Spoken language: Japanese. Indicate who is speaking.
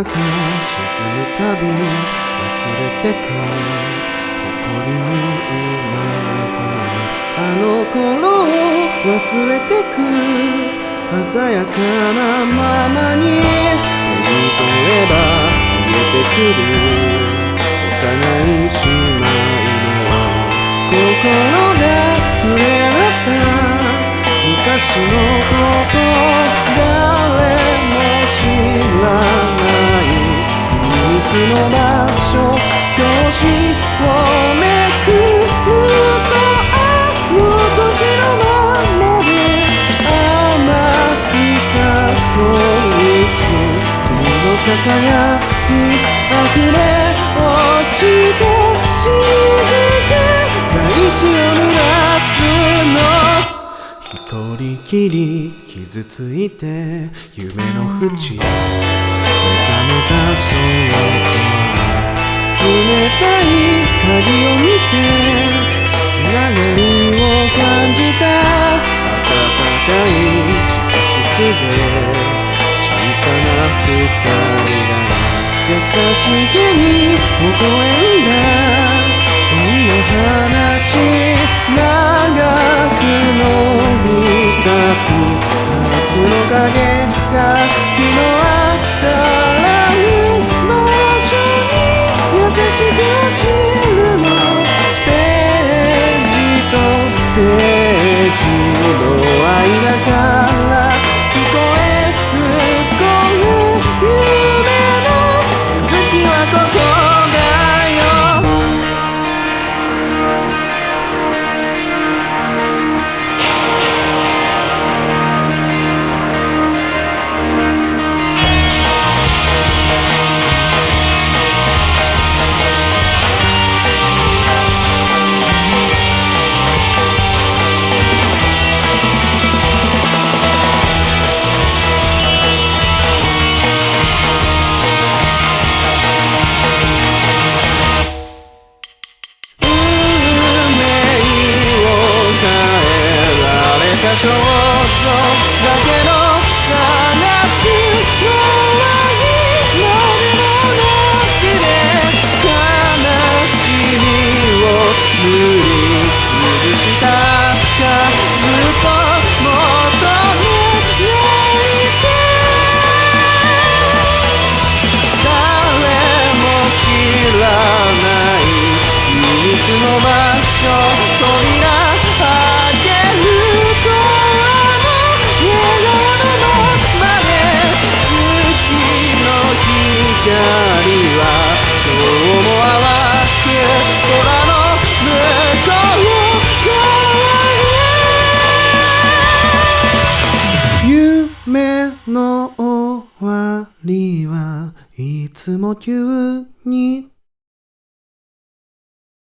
Speaker 1: 沈むたび忘れてく誇りに生まれてあの頃を忘れてく鮮やかなままに手に取れば見えてくる幼い姉妹の心が触れ合った昔のこと誰も知らない秘密の場所表紙をめくるとあの時のままで甘く誘いつ君のささやき溢れ落ちた雫大地を濡らすの一人きり傷ついて夢の淵目覚めた少女は冷たい鍵を見てつながりを感じた暖かい地下室で小さな二人が優しげに微笑んだそんな話長く伸びた夏の影が日の当たらぬ場所に優しく落ちるのページとページの間から聞こえるこの夢の続きはここだよ少女だけの探すのはいいのでもなしで悲しみを塗りつぶしたかずっと求めていて誰も知らない秘密の場所扉開ける光は今日も淡く空の向こう側へ夢の終わりはいつも急に